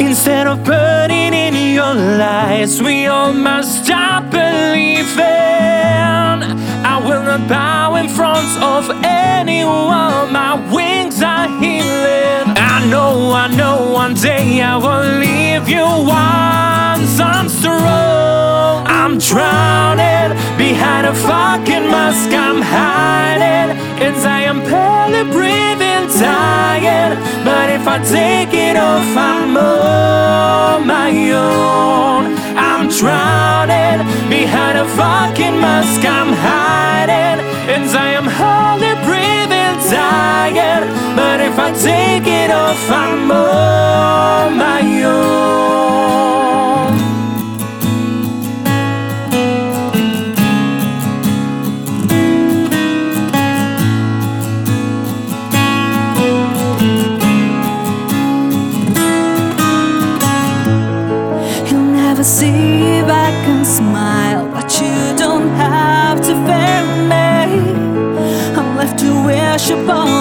Instead of burning in your lies, we all must stop believing. I will not bow in front of anyone. My wings are healing. I know one day I will leave you once I'm strong. I'm drowning behind a fucking mask. I'm hiding inside. I'm barely breathing, dying. But if I take it off, I'm on my own. I'm drowning behind a fucking mask. I'm hiding inside. I'm hardly breathing, dying. But if I take it off, I'm on my own. See if I can smile, but you don't have to fail me. I'm left to wish upon